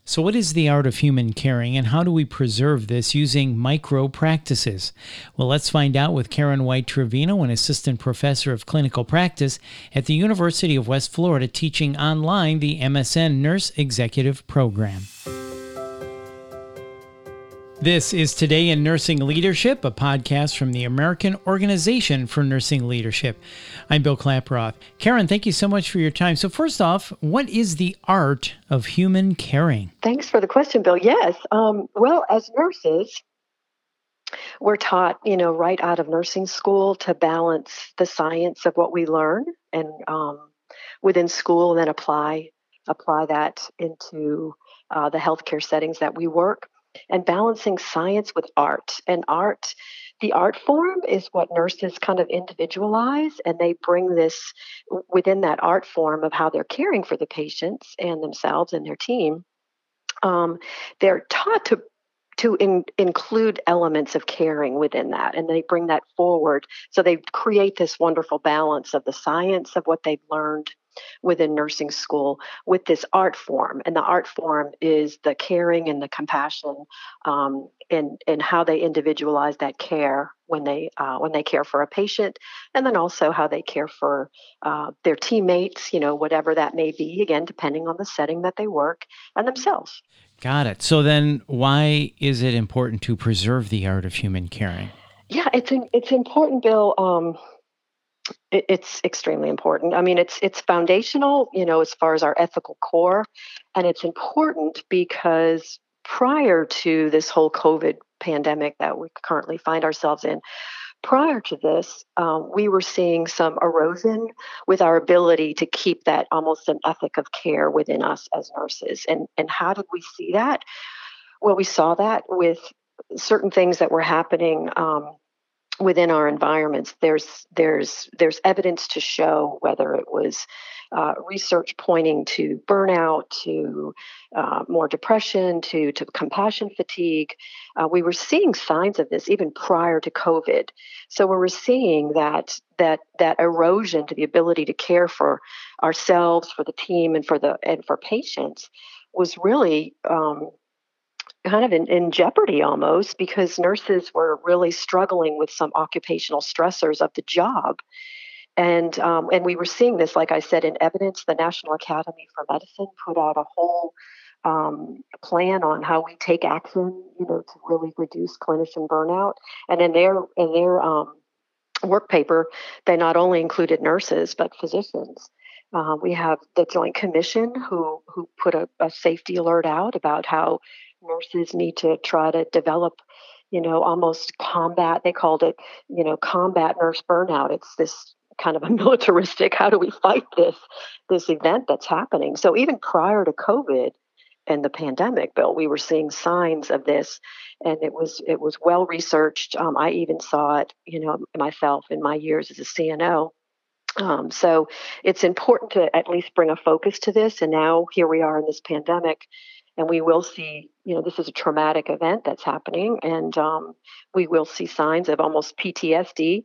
So what is the art of human caring, and how do we preserve this using micro practices? Well, let's find out with Karen White Trevino, an assistant professor of clinical practice at the University of West Florida, teaching online the MSN Nurse Executive Program. This is Today in Nursing Leadership, a podcast from the American Organization for Nursing Leadership. I'm Bill Klaproth. Karen, thank you so much for your time. So first off, what is the art of human caring? Thanks for the question, Bill. Yes. Well, as nurses, we're taught, right out of nursing school to balance the science of what we learn and within school, and then apply that into the healthcare settings that we work. And balancing science with art. And the art form is what nurses kind of individualize, and they bring this within that art form of how they're caring for the patients and themselves and their team. They're taught to include elements of caring within that, and they bring that forward. So they create this wonderful balance of the science of what they've learned within nursing school with this art form. And the art form is the caring and the compassion, and how they individualize that care when they care for a patient, and then also how they care for their teammates, whatever that may be, again, depending on the setting that they work, and themselves. Got it. So then why is it important to preserve the art of human caring? Yeah, it's important, Bill. It's extremely important. I mean, it's foundational, as far as our ethical core, and it's important because prior to this whole COVID pandemic that we currently find ourselves in, prior to this, we were seeing some erosion with our ability to keep that almost an ethic of care within us as nurses. And how did we see that? Well, we saw that with certain things that were happening within our environments. There's evidence to show, whether it was research pointing to burnout, to more depression, to compassion fatigue. We were seeing signs of this even prior to COVID. So we were seeing that erosion to the ability to care for ourselves, for the team, and for patients was really kind of in jeopardy almost, because nurses were really struggling with some occupational stressors of the job. And we were seeing this, like I said, in evidence. The National Academy for Medicine put out a whole plan on how we take action, to really reduce clinician burnout. And in their work paper, they not only included nurses but physicians. We have the Joint Commission who put a safety alert out about how nurses need to try to develop, almost combat. They called it, combat nurse burnout. It's this kind of a militaristic, how do we fight this event that's happening? So even prior to COVID and the pandemic, Bill, we were seeing signs of this, and it was well researched. I even saw it, myself in my years as a CNO. So it's important to at least bring a focus to this. And now here we are in this pandemic, and we will see, this is a traumatic event that's happening, and we will see signs of almost PTSD,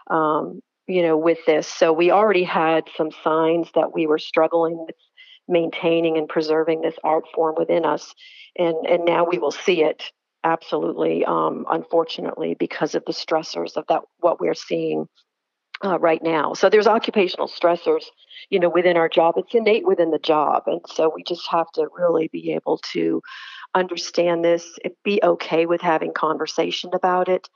with this. So we already had some signs that we were struggling with maintaining and preserving this art form within us. And now we will see it, absolutely, unfortunately, because of the stressors of what we're seeing right now. So there's occupational stressors, within our job. It's innate within the job. And so we just have to really be able to understand this, be okay with having conversation about it,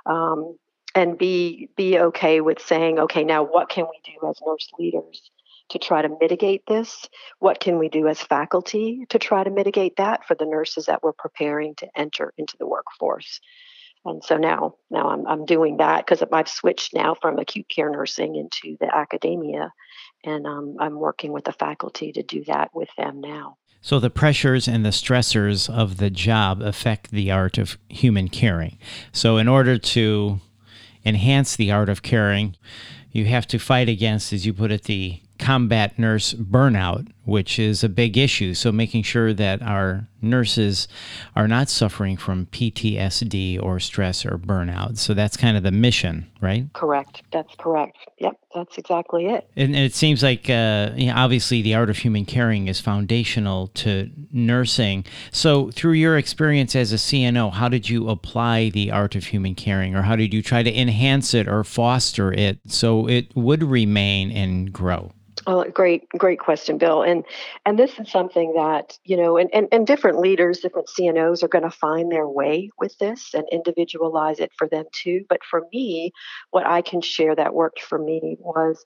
and be okay with saying, okay, now what can we do as nurse leaders to try to mitigate this? What can we do as faculty to try to mitigate that for the nurses that we're preparing to enter into the workforce? And so now I'm doing that, because I've switched now from acute care nursing into the academia, and I'm working with the faculty to do that with them now. So the pressures and the stressors of the job affect the art of human caring. So in order to enhance the art of caring, you have to fight against, as you put it, the combat nurse burnout. which is a big issue. So making sure that our nurses are not suffering from PTSD or stress or burnout. So that's kind of the mission, right? Correct. That's correct. Yep, that's exactly it. And it seems like, obviously, the art of human caring is foundational to nursing. So, through your experience as a CNO, how did you apply the art of human caring, or how did you try to enhance it or foster it so it would remain and grow? Oh, great question, Bill. And this is something that, and different leaders, different CNOs are going to find their way with this and individualize it for them too. But for me, what I can share that worked for me was,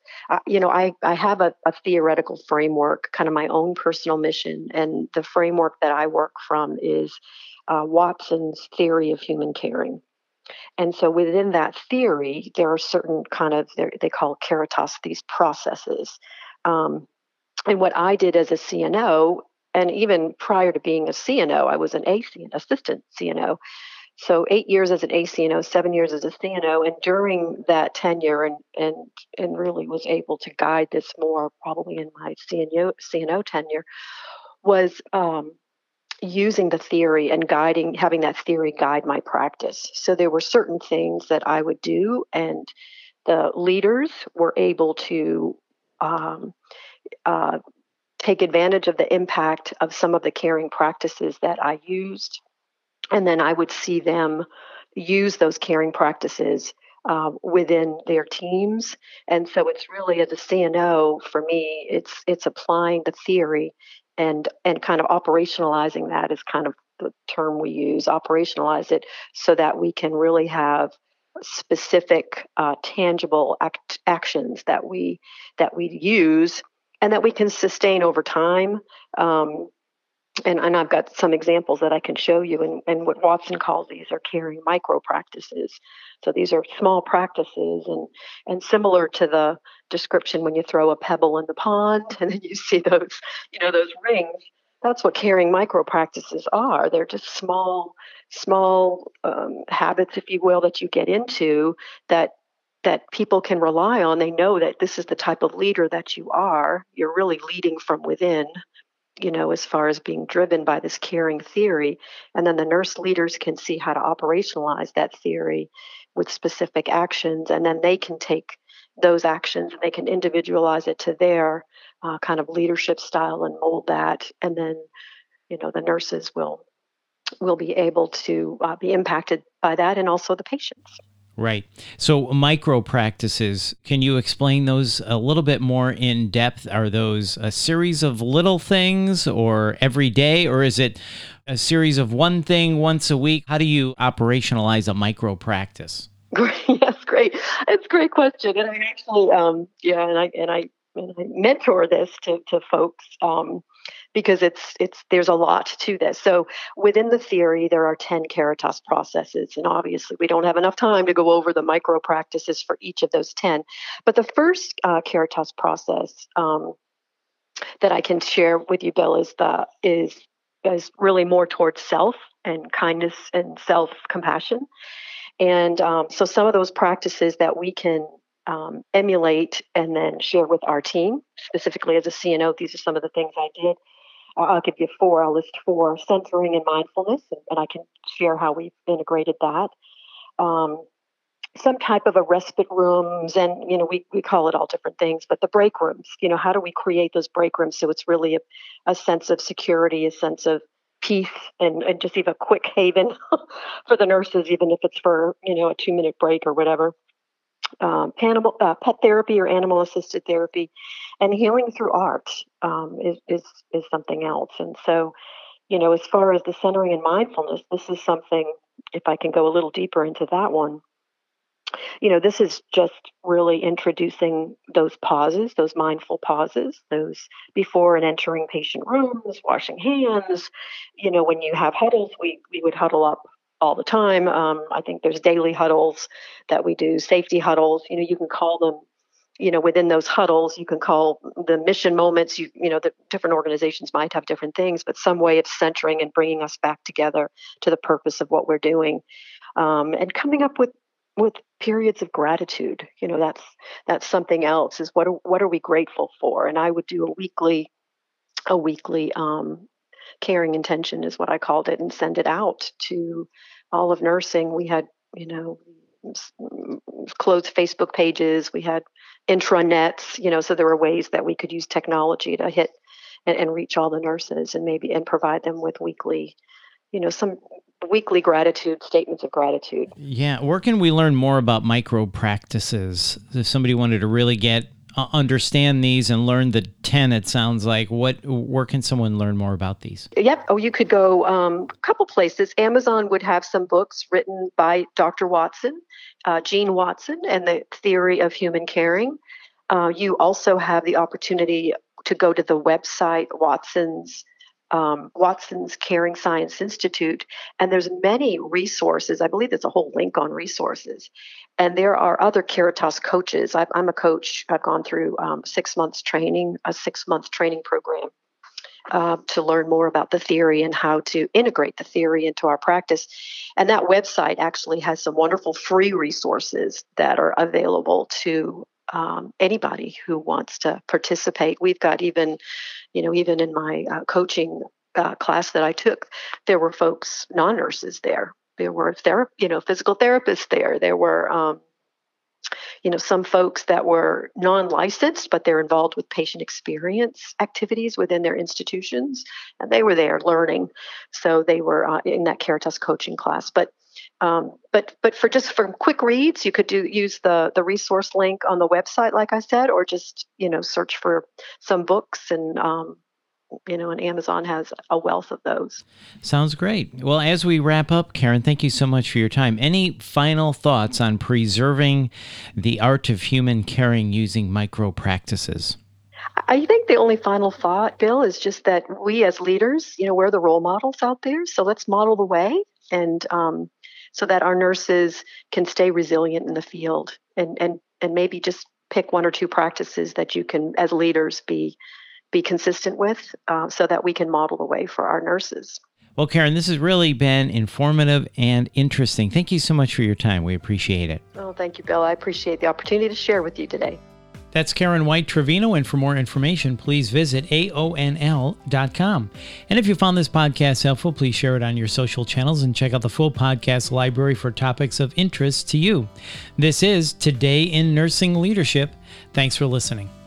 I have a theoretical framework, kind of my own personal mission. And the framework that I work from is Watson's theory of human caring. And so within that theory, there are certain kind of, they call Caritas, these processes. Um, and what I did as a CNO, and even prior to being a CNO, I was an ACN, assistant CNO. So 8 years as an ACNO, 7 years as a CNO, and during that tenure, and really was able to guide this more probably in my CNO tenure, was using the theory and having that theory guide my practice. So there were certain things that I would do, and the leaders were able to um, uh, take advantage of the impact of some of the caring practices that I used. And then I would see them use those caring practices within their teams. And so it's really, as a CNO, for me, it's applying the theory and kind of operationalizing that is kind of the term we use, operationalize it so that we can really have specific, tangible actions that we use and that we can sustain over time. Um, and I've got some examples that I can show you. And what Watson calls these are caring micro practices. So these are small practices, and similar to the description when you throw a pebble in the pond and then you see those rings. That's what caring micro practices are. They're just small habits, if you will, that you get into that people can rely on. They know that this is the type of leader that you are. You're really leading from within, as far as being driven by this caring theory. And then the nurse leaders can see how to operationalize that theory with specific actions. And then they can take those actions and they can individualize it to their kind of leadership style and mold that. And then, the nurses will be able to be impacted by that, and also the patients. Right. So micro practices, can you explain those a little bit more in depth? Are those a series of little things or every day, or is it a series of one thing once a week? How do you operationalize a micro practice? Yes, great. It's a great question, and I actually, yeah, and I mentor this to folks, because it's there's a lot to this. So within the theory, there are 10 Caritas processes, and obviously we don't have enough time to go over the micro practices for each of those 10. But the first Caritas process that I can share with you, Bill, is really more towards self and kindness and self compassion. And so some of those practices that we can emulate and then share with our team, specifically as a CNO, these are some of the things I did. I'll give you four. I'll list four: centering and mindfulness, and I can share how we've integrated that. Um, some type of a respite rooms, and we call it all different things, but the break rooms. How do we create those break rooms so it's really a sense of security, a sense of peace, and just even a quick haven for the nurses, even if it's for a 2-minute break or whatever. Pet therapy or animal assisted therapy, and healing through art is something else. And so, as far as the centering and mindfulness, this is something. If I can go a little deeper into that one, this is just really introducing those pauses, those mindful pauses, those before and entering patient rooms, washing hands. When you have huddles, we would huddle up all the time. I think there's daily huddles that we do, safety huddles. You can call them, within those huddles, you can call the mission moments. The different organizations might have different things, but some way of centering and bringing us back together to the purpose of what we're doing, and coming up with periods of gratitude. That's something else. Is what are we grateful for? And I would do a weekly a weekly caring intention is what I called it, and send it out to all of nursing. We had, closed Facebook pages. We had intranets, so there were ways that we could use technology to hit and reach all the nurses and provide them with weekly, some weekly gratitude, statements of gratitude. Yeah. Where can we learn more about micro practices? If somebody wanted to really understand these and learn the 10, it sounds like, where can someone learn more about these? Yep. Oh, you could go a couple places. Amazon would have some books written by Dr. Watson, Gene Watson, and the theory of human caring. You also have the opportunity to go to the website Watson's Caring Science Institute, and there's many resources. I believe there's a whole link on resources. And there are other Caritas coaches. I'm a coach. I've gone through a 6-month training program to learn more about the theory and how to integrate the theory into our practice. And that website actually has some wonderful free resources that are available to anybody who wants to participate. We've got even in my coaching class that I took, there were folks, non-nurses there. There were physical therapists there. There were, some folks that were non-licensed, but they're involved with patient experience activities within their institutions, and they were there learning. So they were in that Caritas coaching class. But for quick reads, you could use the resource link on the website, like I said, or just search for some books and Amazon has a wealth of those. Sounds great. Well, as we wrap up, Karen, thank you so much for your time. Any final thoughts on preserving the art of human caring using micro practices? I think the only final thought, Bill, is just that we as leaders, we're the role models out there. So let's model the way, and so that our nurses can stay resilient in the field, and maybe just pick one or two practices that you can, as leaders, be consistent with, so that we can model the way for our nurses. Well, Karen, this has really been informative and interesting. Thank you so much for your time. We appreciate it. Oh, thank you, Bill. I appreciate the opportunity to share with you today. That's Karen White Trevino, and for more information, please visit aonl.com. And if you found this podcast helpful, please share it on your social channels and check out the full podcast library for topics of interest to you. This is Today in Nursing Leadership. Thanks for listening.